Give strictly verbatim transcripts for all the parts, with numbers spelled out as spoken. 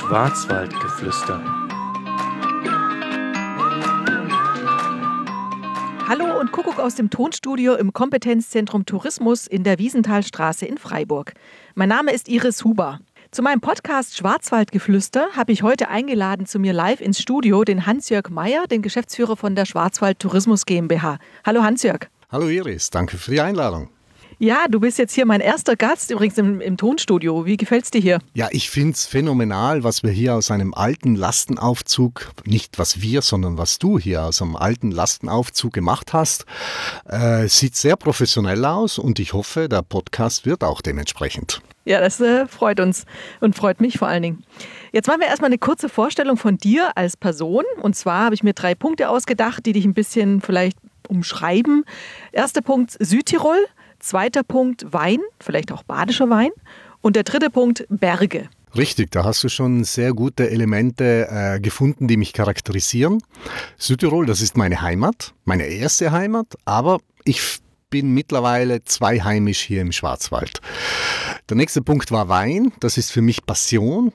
Schwarzwaldgeflüster. Hallo und Kuckuck aus dem Tonstudio im Kompetenzzentrum Tourismus in der Wiesenthalstraße in Freiburg. Mein Name ist Iris Huber. Zu meinem Podcast Schwarzwaldgeflüster habe ich heute eingeladen zu mir live ins Studio den Hans-Jörg Meyer, den Geschäftsführer von der Schwarzwald Tourismus GmbH. Hallo Hans-Jörg. Hallo Iris, danke für die Einladung. Ja, du bist jetzt hier mein erster Gast, übrigens im, im Tonstudio. Wie gefällt's dir hier? Ja, ich finde es phänomenal, was wir hier aus einem alten Lastenaufzug, nicht was wir, sondern was du hier aus einem alten Lastenaufzug gemacht hast. Äh, sieht sehr professionell aus und ich hoffe, der Podcast wird auch dementsprechend. Ja, das äh, freut uns und freut mich vor allen Dingen. Jetzt machen wir erstmal eine kurze Vorstellung von dir als Person. Und zwar habe ich mir drei Punkte ausgedacht, die dich ein bisschen vielleicht umschreiben. Erster Punkt Südtirol. Zweiter Punkt Wein, vielleicht auch badischer Wein. Und der dritte Punkt Berge. Richtig, da hast du schon sehr gute Elemente äh, gefunden, die mich charakterisieren. Südtirol, das ist meine Heimat, meine erste Heimat, aber ich bin mittlerweile zweiheimisch hier im Schwarzwald. Der nächste Punkt war Wein, das ist für mich Passion.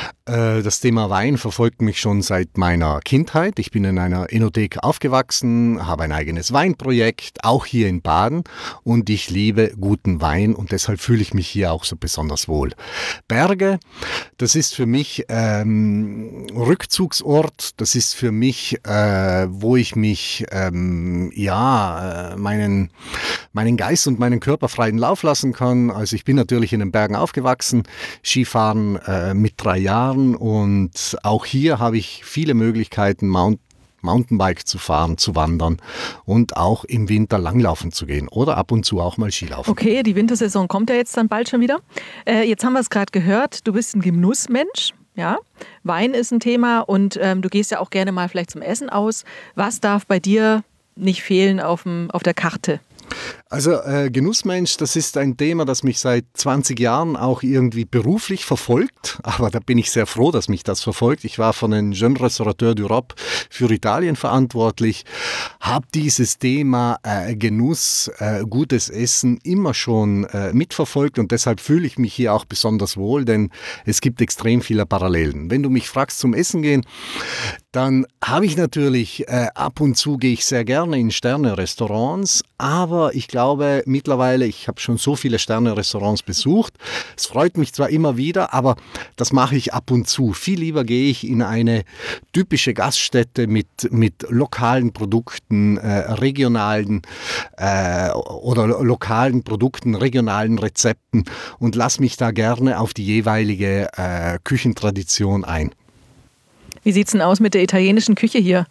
Das Thema Wein verfolgt mich schon seit meiner Kindheit. Ich bin in einer Enothek aufgewachsen, habe ein eigenes Weinprojekt, auch hier in Baden, und ich liebe guten Wein und deshalb fühle ich mich hier auch so besonders wohl. Berge, das ist für mich ähm, Rückzugsort, das ist für mich, äh, wo ich mich, ähm, ja, meinen, meinen Geist und meinen Körper freien Lauf lassen kann. Also ich bin natürlich in den Bergen aufgewachsen, Skifahren äh, mit drei Jahren. Und auch hier habe ich viele Möglichkeiten, Mount, Mountainbike zu fahren, zu wandern und auch im Winter langlaufen zu gehen oder ab und zu auch mal Skilaufen. Okay, die Wintersaison kommt ja jetzt dann bald schon wieder. Äh, jetzt haben wir es gerade gehört, du bist ein Genussmensch. Ja, Wein ist ein Thema und ähm, du gehst ja auch gerne mal vielleicht zum Essen aus. Was darf bei dir nicht fehlen auf, dem, auf der Karte? Also äh, Genussmensch, das ist ein Thema, das mich seit zwanzig Jahren auch irgendwie beruflich verfolgt, aber da bin ich sehr froh, dass mich das verfolgt. Ich war von den Jeune Restaurateur d'Europe für Italien verantwortlich, habe dieses Thema äh, Genuss, äh, gutes Essen immer schon äh, mitverfolgt und deshalb fühle ich mich hier auch besonders wohl, denn es gibt extrem viele Parallelen. Wenn du mich fragst zum Essen gehen, dann habe ich natürlich, äh, ab und zu gehe ich sehr gerne in Sterne-Restaurants, aber ich glaube mittlerweile, ich habe schon so viele Sterne-Restaurants besucht, es freut mich zwar immer wieder, aber das mache ich ab und zu. Viel lieber gehe ich in eine typische Gaststätte mit, mit lokalen Produkten, äh, regionalen äh, oder lokalen Produkten, regionalen Rezepten und lasse mich da gerne auf die jeweilige äh, Küchentradition ein. Wie sieht es denn aus mit der italienischen Küche hier?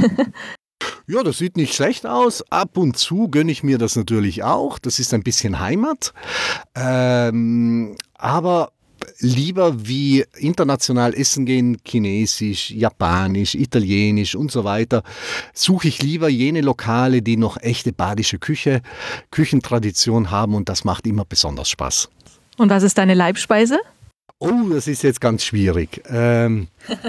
Ja, das sieht nicht schlecht aus. Ab und zu gönne ich mir das natürlich auch. Das ist ein bisschen Heimat. Ähm, aber lieber wie international essen gehen, chinesisch, japanisch, italienisch und so weiter, suche ich lieber jene Lokale, die noch echte badische Küche, Küchentradition haben und das macht immer besonders Spaß. Und was ist deine Leibspeise? Oh, das ist jetzt ganz schwierig. Ähm,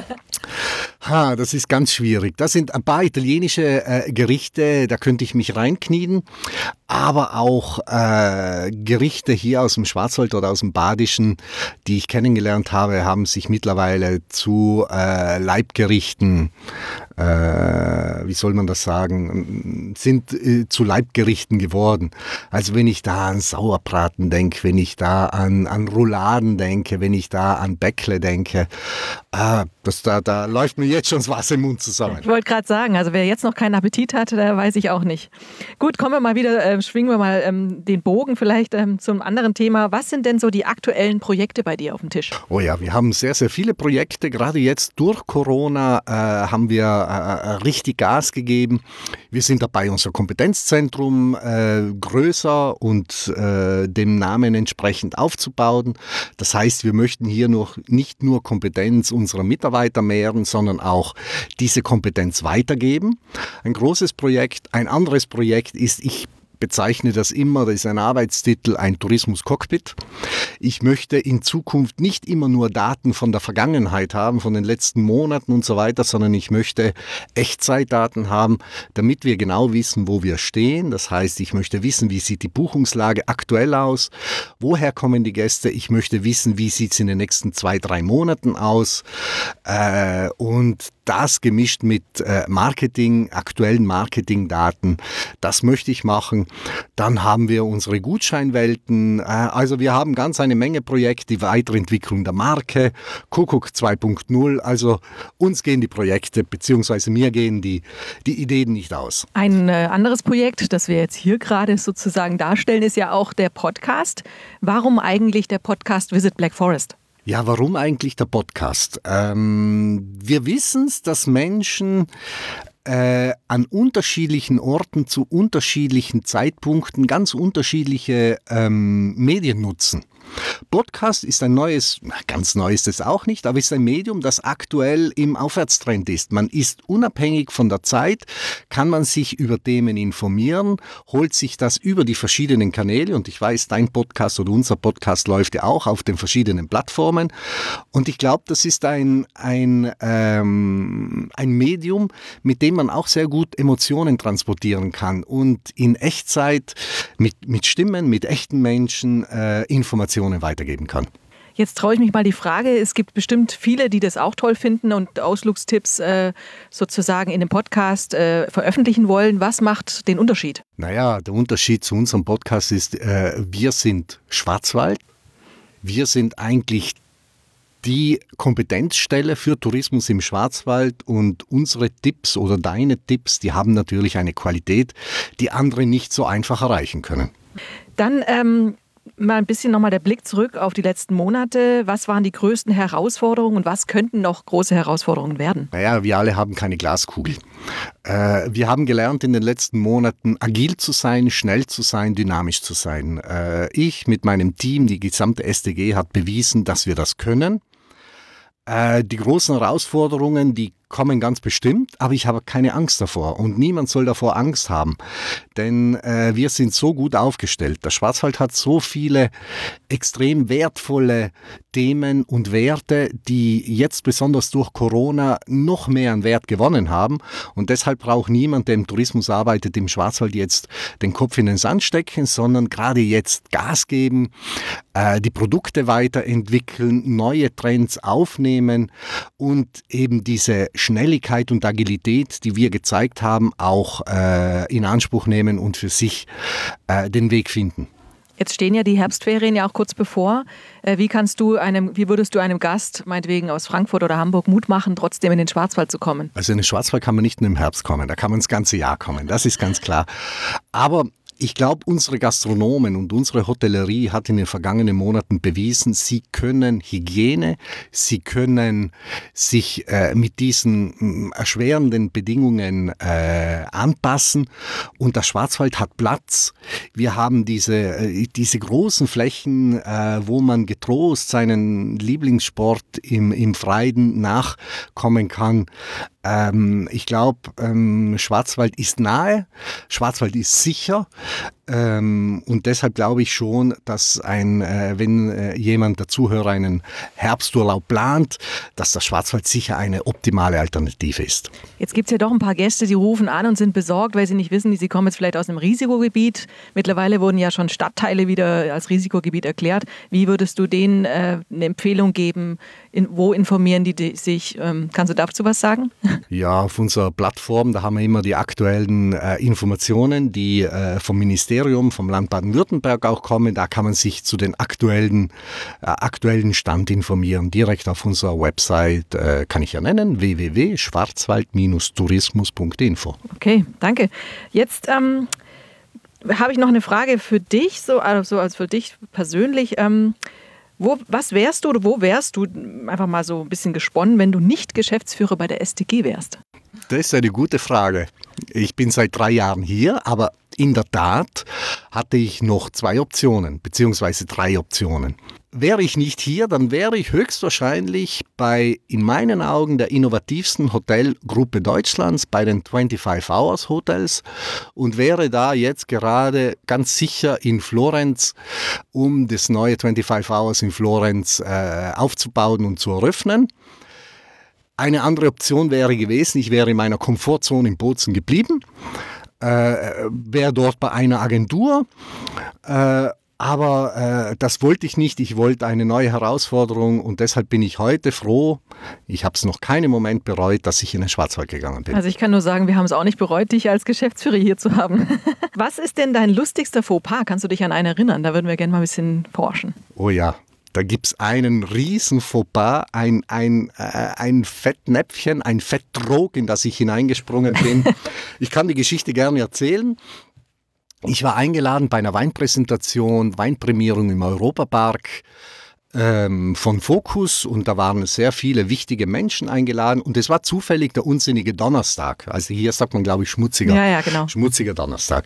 ha, das ist ganz schwierig. Das sind ein paar italienische äh, Gerichte, da könnte ich mich reinknien. Aber auch äh, Gerichte hier aus dem Schwarzwald oder aus dem Badischen, die ich kennengelernt habe, haben sich mittlerweile zu äh, Leibgerichten, äh, wie soll man das sagen, sind äh, zu Leibgerichten geworden. Also wenn ich da an Sauerbraten denke, wenn ich da an, an Rouladen denke, wenn ich da an Bäckle denke, äh, das, da, da läuft mir jetzt schon das Wasser im Mund zusammen. Ich wollte gerade sagen, also wer jetzt noch keinen Appetit hatte, der weiß ich auch nicht. Gut, kommen wir mal wieder, äh, schwingen wir mal ähm, den Bogen vielleicht ähm, zum anderen Thema. Was sind denn so die aktuellen Projekte bei dir auf dem Tisch? Oh ja, wir haben sehr, sehr viele Projekte. Gerade jetzt durch Corona äh, haben wir äh, richtig Gas gegeben. Wir sind dabei, unser Kompetenzzentrum äh, größer und äh, dem Namen entsprechend aufzubauen. Das heißt, wir möchten hier noch nicht nur Kompetenz unserer Mitarbeiter mehren, sondern auch diese Kompetenz weitergeben. Ein großes Projekt, ein anderes Projekt ist, ich bezeichne das immer, das ist ein Arbeitstitel, ein Tourismus-Cockpit. Ich möchte in Zukunft nicht immer nur Daten von der Vergangenheit haben, von den letzten Monaten und so weiter, sondern ich möchte Echtzeitdaten haben, damit wir genau wissen, wo wir stehen. Das heißt, ich möchte wissen, wie sieht die Buchungslage aktuell aus, woher kommen die Gäste, ich möchte wissen, wie sieht es in den nächsten zwei, drei Monaten aus äh, und das gemischt mit äh, Marketing, aktuellen Marketingdaten, das möchte ich machen. Dann haben wir unsere Gutscheinwelten, äh, also wir haben ganz eine Menge Projekte, die Weiterentwicklung der Marke, Kuckuck zwei Punkt null, also uns gehen die Projekte, beziehungsweise mir gehen die, die Ideen nicht aus. Ein äh, anderes Projekt, das wir jetzt hier gerade sozusagen darstellen, ist ja auch der Podcast. Warum eigentlich der Podcast Visit Black Forest? Ja, warum eigentlich der Podcast? Ähm, wir wissen es, dass Menschen äh, an unterschiedlichen Orten zu unterschiedlichen Zeitpunkten ganz unterschiedliche ähm, Medien nutzen. Podcast ist ein neues, ganz neu ist es auch nicht, aber ist ein Medium, das aktuell im Aufwärtstrend ist. Man ist unabhängig von der Zeit, kann man sich über Themen informieren, holt sich das über die verschiedenen Kanäle und ich weiß, dein Podcast oder unser Podcast läuft ja auch auf den verschiedenen Plattformen und ich glaube, das ist ein, ein, ähm, ein Medium, mit dem man auch sehr gut Emotionen transportieren kann und in Echtzeit mit, mit Stimmen, mit echten Menschen äh, Informationen weitergeben kann. Jetzt traue ich mich mal die Frage, es gibt bestimmt viele, die das auch toll finden und Ausflugstipps äh, sozusagen in dem Podcast äh, veröffentlichen wollen. Was macht den Unterschied? Naja, der Unterschied zu unserem Podcast ist, äh, wir sind Schwarzwald. Wir sind eigentlich die Kompetenzstelle für Tourismus im Schwarzwald und unsere Tipps oder deine Tipps, die haben natürlich eine Qualität, die andere nicht so einfach erreichen können. Dann ähm mal ein bisschen nochmal der Blick zurück auf die letzten Monate. Was waren die größten Herausforderungen und was könnten noch große Herausforderungen werden? Naja, wir alle haben keine Glaskugel. Äh, wir haben gelernt in den letzten Monaten agil zu sein, schnell zu sein, dynamisch zu sein. Äh, ich mit meinem Team, die gesamte S D G hat bewiesen, dass wir das können. Äh, die großen Herausforderungen, die kommen ganz bestimmt, aber ich habe keine Angst davor und niemand soll davor Angst haben, denn äh, wir sind so gut aufgestellt. Der Schwarzwald hat so viele extrem wertvolle Themen und Werte, die jetzt besonders durch Corona noch mehr an Wert gewonnen haben und deshalb braucht niemand, der im Tourismus arbeitet, im Schwarzwald jetzt den Kopf in den Sand stecken, sondern gerade jetzt Gas geben, äh, die Produkte weiterentwickeln, neue Trends aufnehmen und eben diese Schnelligkeit und Agilität, die wir gezeigt haben, auch äh, in Anspruch nehmen und für sich äh, den Weg finden. Jetzt stehen ja die Herbstferien ja auch kurz bevor. Äh, wie kannst du einem, wie würdest du einem Gast, meinetwegen aus Frankfurt oder Hamburg, Mut machen, trotzdem in den Schwarzwald zu kommen? Also in den Schwarzwald kann man nicht nur im Herbst kommen, da kann man das ganze Jahr kommen, das ist ganz klar. Aber ich glaube, unsere Gastronomen und unsere Hotellerie hat in den vergangenen Monaten bewiesen, sie können Hygiene, sie können sich äh, mit diesen mh, erschwerenden Bedingungen äh, anpassen und der Schwarzwald hat Platz. Wir haben diese, äh, diese großen Flächen, äh, wo man getrost seinen Lieblingssport im, im Freien nachkommen kann. Ähm, ich glaube, ähm, Schwarzwald ist nahe, Schwarzwald ist sicher ähm, und deshalb glaube ich schon, dass ein, äh, wenn äh, jemand, der Zuhörer, einen Herbsturlaub plant, dass der Schwarzwald sicher eine optimale Alternative ist. Jetzt gibt es ja doch ein paar Gäste, die rufen an und sind besorgt, weil sie nicht wissen, sie kommen jetzt vielleicht aus einem Risikogebiet. Mittlerweile wurden ja schon Stadtteile wieder als Risikogebiet erklärt. Wie würdest du denen äh, eine Empfehlung geben? In, wo informieren die, die sich? Ähm, kannst du dazu was sagen? Ja, auf unserer Plattform, da haben wir immer die aktuellen äh, Informationen, die äh, vom Ministerium, vom Land Baden-Württemberg auch kommen. Da kann man sich zu den aktuellen, äh, aktuellen Stand informieren. Direkt auf unserer Website, äh, kann ich ja nennen, w w w punkt schwarzwald Bindestrich tourismus punkt info. Okay, danke. Jetzt ähm, habe ich noch eine Frage für dich, so also als für dich persönlich. Ähm, Wo, was wärst du oder wo wärst du, einfach mal so ein bisschen gesponnen, wenn du nicht Geschäftsführer bei der S D G wärst? Das ist eine gute Frage. Ich bin seit drei Jahren hier, aber in der Tat hatte ich noch zwei Optionen, beziehungsweise drei Optionen. Wäre ich nicht hier, dann wäre ich höchstwahrscheinlich bei, in meinen Augen, der innovativsten Hotelgruppe Deutschlands, bei den fünfundzwanzig Hours Hotels und wäre da jetzt gerade ganz sicher in Florenz, um das neue fünfundzwanzig Hours in Florenz äh, aufzubauen und zu eröffnen. Eine andere Option wäre gewesen, ich wäre in meiner Komfortzone in Bozen geblieben, äh, wäre dort bei einer Agentur, äh, aber äh, das wollte ich nicht. Ich wollte eine neue Herausforderung und deshalb bin ich heute froh, ich habe es noch keinen Moment bereut, dass ich in den Schwarzwald gegangen bin. Also ich kann nur sagen, wir haben es auch nicht bereut, dich als Geschäftsführer hier zu haben. Was ist denn dein lustigster Fauxpas? Kannst du dich an einen erinnern? Da würden wir gerne mal ein bisschen forschen. Oh ja. Da gibt es einen riesen Fauxpas, ein, ein, äh, ein Fettnäpfchen, ein Fetttrog, in das ich hineingesprungen bin. Ich kann die Geschichte gerne erzählen. Ich war eingeladen bei einer Weinpräsentation, Weinprämierung im Europapark ähm, von Focus und da waren sehr viele wichtige Menschen eingeladen und es war zufällig der unsinnige Donnerstag. Also hier sagt man, glaube ich, schmutziger, ja, ja, genau. schmutziger Donnerstag.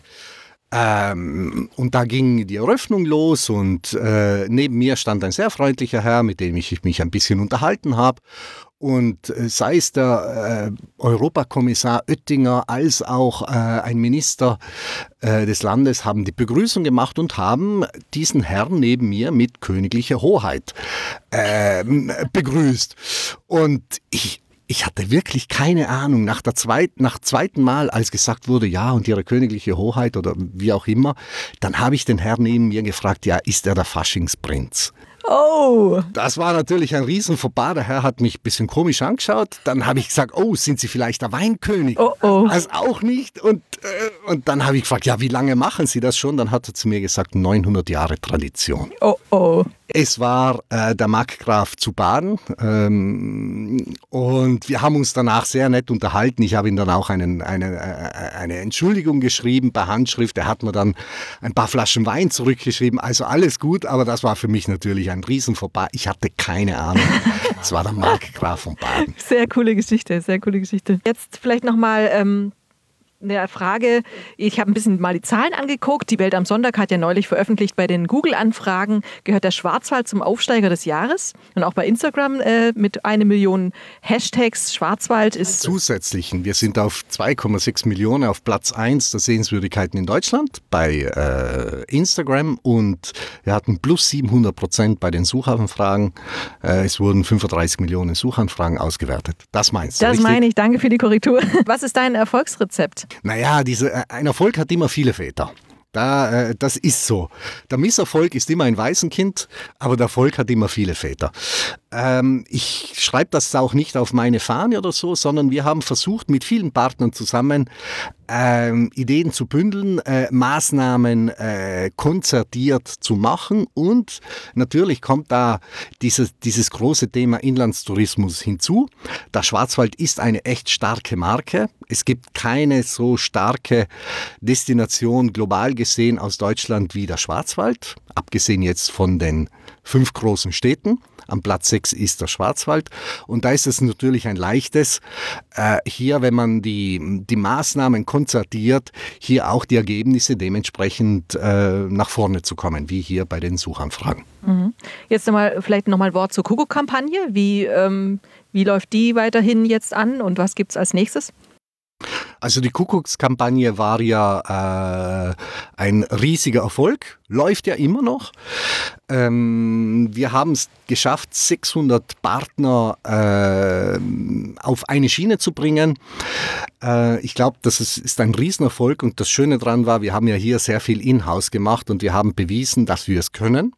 Ähm, und da ging die Eröffnung los und äh, neben mir stand ein sehr freundlicher Herr, mit dem ich mich ein bisschen unterhalten habe. Und äh, sei es der äh, Europakommissar Oettinger als auch äh, ein Minister äh, des Landes haben die Begrüßung gemacht und haben diesen Herrn neben mir mit königlicher Hoheit äh, begrüßt. Und ich Ich hatte wirklich keine Ahnung. Nach der zweit, nach zweiten Mal, als gesagt wurde, ja, und Ihre königliche Hoheit oder wie auch immer, dann habe ich den Herrn neben mir gefragt, ja, ist er der Faschingsprinz? Oh! Das war natürlich ein Riesenfauxpas. Der Herr hat mich ein bisschen komisch angeschaut. Dann habe ich gesagt, oh, sind Sie vielleicht der Weinkönig? Oh, oh. Das auch nicht. Und, äh, und dann habe ich gefragt, ja, wie lange machen Sie das schon? Dann hat er zu mir gesagt, neunhundert Jahre Tradition. Oh, oh. Es war äh, der Markgraf zu Baden ähm, und wir haben uns danach sehr nett unterhalten. Ich habe ihm dann auch einen, eine, eine Entschuldigung geschrieben per Handschrift. Er hat mir dann ein paar Flaschen Wein zurückgeschrieben. Also alles gut, aber das war für mich natürlich ein Riesenfauxpas. Ich hatte keine Ahnung. Es war der Markgraf von Baden. Sehr coole Geschichte, sehr coole Geschichte. Jetzt vielleicht nochmal ähm eine Frage, ich habe ein bisschen mal die Zahlen angeguckt. Die Welt am Sonntag hat ja neulich veröffentlicht, bei den Google-Anfragen gehört der Schwarzwald zum Aufsteiger des Jahres. Und auch bei Instagram äh, mit eine Million Hashtags. Schwarzwald ist... Zusätzlichen, wir sind auf zwei Komma sechs Millionen auf Platz eins der Sehenswürdigkeiten in Deutschland bei äh, Instagram und wir hatten plus siebenhundert Prozent bei den Suchanfragen. Äh, es wurden fünfunddreißig Millionen Suchanfragen ausgewertet. Das meinst du, Das richtig? meine ich, danke für die Korrektur. Was ist dein Erfolgsrezept? Naja, diese, ein Erfolg hat immer viele Väter. Da, äh, das ist so. Der Misserfolg ist immer ein Waisenkind, aber der Erfolg hat immer viele Väter. Ähm, ich schreibe das auch nicht auf meine Fahne oder so, sondern wir haben versucht, mit vielen Partnern zusammen ähm, Ideen zu bündeln, äh, Maßnahmen äh, konzertiert zu machen und natürlich kommt da dieses, dieses große Thema Inlandstourismus hinzu. Der Schwarzwald ist eine echt starke Marke. Es gibt keine so starke Destination global gesehen aus Deutschland wie der Schwarzwald, abgesehen jetzt von den fünf großen Städten. Am Platz sechs ist der Schwarzwald und da ist es natürlich ein leichtes, äh, hier, wenn man die, die Maßnahmen konzertiert, hier auch die Ergebnisse dementsprechend äh, nach vorne zu kommen, wie hier bei den Suchanfragen. Mhm. Jetzt nochmal, vielleicht nochmal ein Wort zur Kuckuck-Kampagne. Wie, ähm, wie läuft die weiterhin jetzt an und was gibt es als nächstes? Also die Kuckuckskampagne war ja äh, ein riesiger Erfolg, läuft ja immer noch. Ähm, wir haben es geschafft, sechshundert Partner äh, auf eine Schiene zu bringen. Äh, ich glaube, das ist, ist ein Riesenerfolg und das Schöne daran war, wir haben ja hier sehr viel in-house gemacht und wir haben bewiesen, dass wir es können.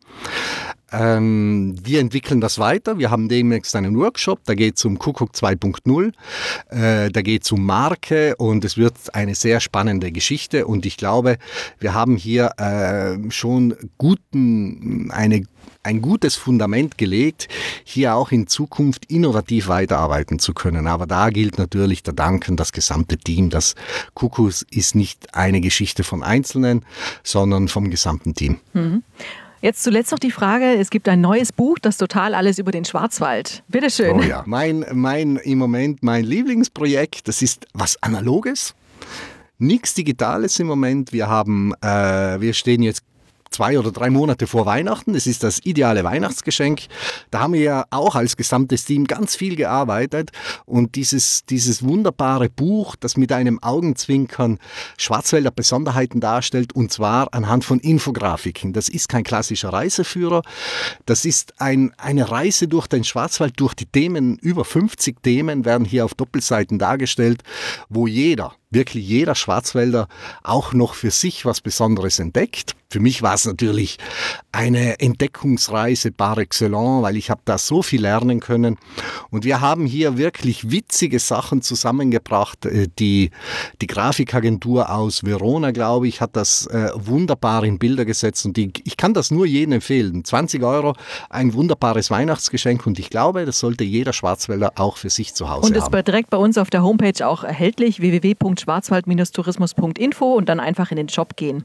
Ähm, wir entwickeln das weiter. Wir haben demnächst einen Workshop, da geht es um Kuckuck zwei Punkt null, äh, da geht es um Marke und es wird eine sehr spannende Geschichte und ich glaube, wir haben hier äh, schon guten, eine, ein gutes Fundament gelegt, hier auch in Zukunft innovativ weiterarbeiten zu können. Aber da gilt natürlich der Dank an das gesamte Team. Das Kuckuck ist nicht eine Geschichte von Einzelnen, sondern vom gesamten Team. Mhm. Jetzt zuletzt noch die Frage, es gibt ein neues Buch, das total alles über den Schwarzwald. Bitteschön. Oh ja, mein, mein im Moment mein Lieblingsprojekt, das ist was Analoges, nichts Digitales im Moment. Wir haben, äh, wir stehen jetzt zwei oder drei Monate vor Weihnachten. Es ist das ideale Weihnachtsgeschenk. Da haben wir ja auch als gesamtes Team ganz viel gearbeitet und dieses, dieses wunderbare Buch, das mit einem Augenzwinkern Schwarzwälder Besonderheiten darstellt, und zwar anhand von Infografiken. Das ist kein klassischer Reiseführer. Das ist ein, eine Reise durch den Schwarzwald, durch die Themen. Über fünfzig Themen werden hier auf Doppelseiten dargestellt, wo jeder, wirklich jeder Schwarzwälder auch noch für sich was Besonderes entdeckt. Für mich war es natürlich eine Entdeckungsreise par excellence, weil ich habe da so viel lernen können. Und wir haben hier wirklich witzige Sachen zusammengebracht. Die, die Grafikagentur aus Verona, glaube ich, hat das äh, wunderbar in Bilder gesetzt. Und die, ich kann das nur jedem empfehlen. zwanzig Euro, ein wunderbares Weihnachtsgeschenk. Und ich glaube, das sollte jeder Schwarzwälder auch für sich zu Hause haben. Und es haben. wird direkt bei uns auf der Homepage auch erhältlich, w w w punkt schwarzwald tourismus punkt info, und dann einfach in den Shop gehen.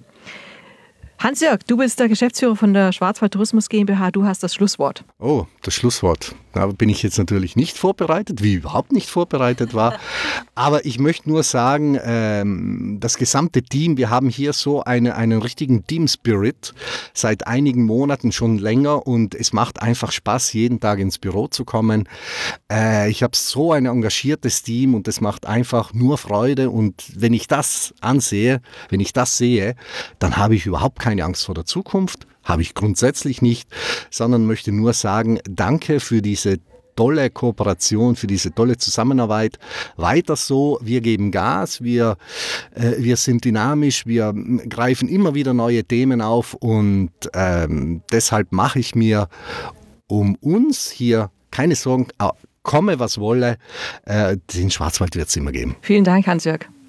Hans-Jörg, du bist der Geschäftsführer von der Schwarzwald Tourismus GmbH, du hast das Schlusswort. Oh, das Schlusswort. Da bin ich jetzt natürlich nicht vorbereitet, wie überhaupt nicht vorbereitet war. Aber ich möchte nur sagen, ähm, das gesamte Team, wir haben hier so eine, einen richtigen Team-Spirit seit einigen Monaten schon länger, und es macht einfach Spaß, jeden Tag ins Büro zu kommen. Äh, ich habe so ein engagiertes Team und es macht einfach nur Freude, und wenn ich das ansehe, wenn ich das sehe, dann habe ich überhaupt keine Angst vor der Zukunft. Habe ich grundsätzlich nicht, sondern möchte nur sagen, danke für diese tolle Kooperation, für diese tolle Zusammenarbeit. Weiter so, wir geben Gas, wir, äh, wir sind dynamisch, wir greifen immer wieder neue Themen auf, und ähm, deshalb mache ich mir um uns hier keine Sorgen, komme was wolle, äh, den Schwarzwald wird es immer geben. Vielen Dank, Hans-Jörg.